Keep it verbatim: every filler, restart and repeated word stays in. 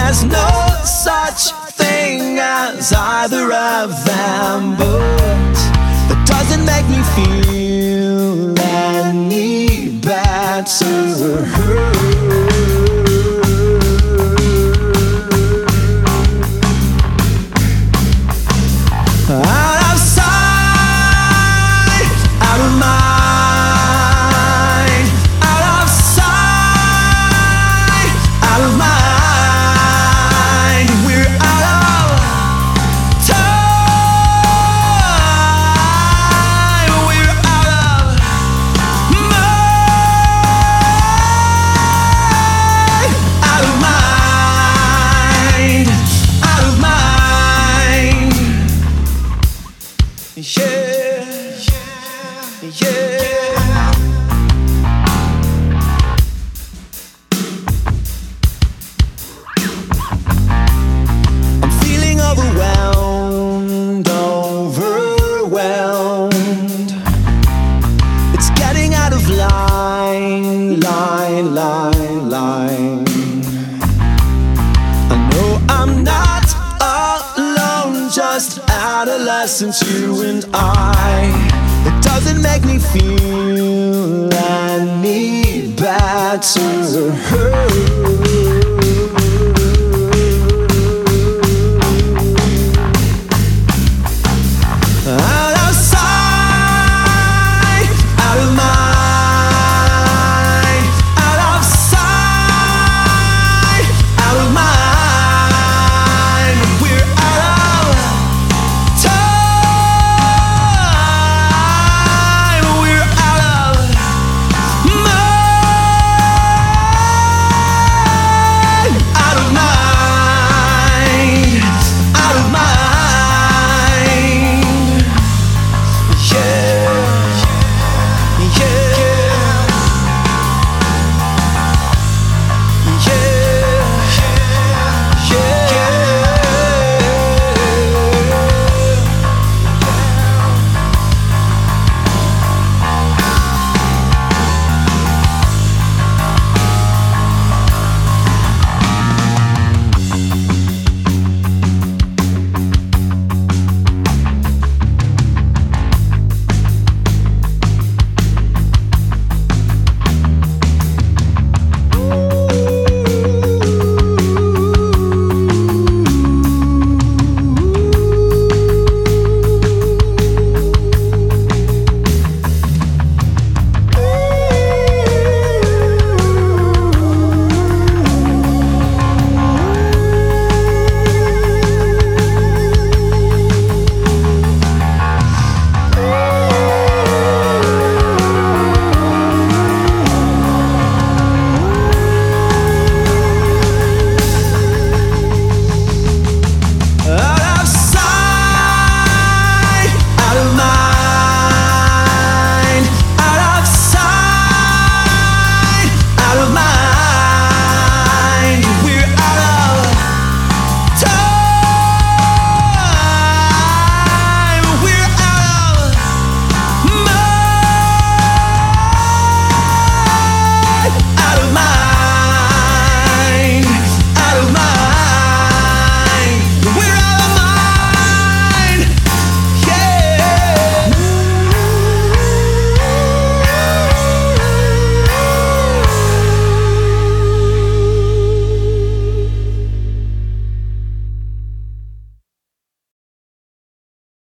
There's no such thing as either of them, but that doesn't make me feel any better. Out of sight, out of mind, out of sight, out of mind. We're out of time. We're out of mind, out of mind, out of mind. Yeah, yeah. I'm feeling overwhelmed, overwhelmed. It's getting out of line, line, line, line. I know I'm not alone, just adolescents, you and I. It doesn't make me feel any better.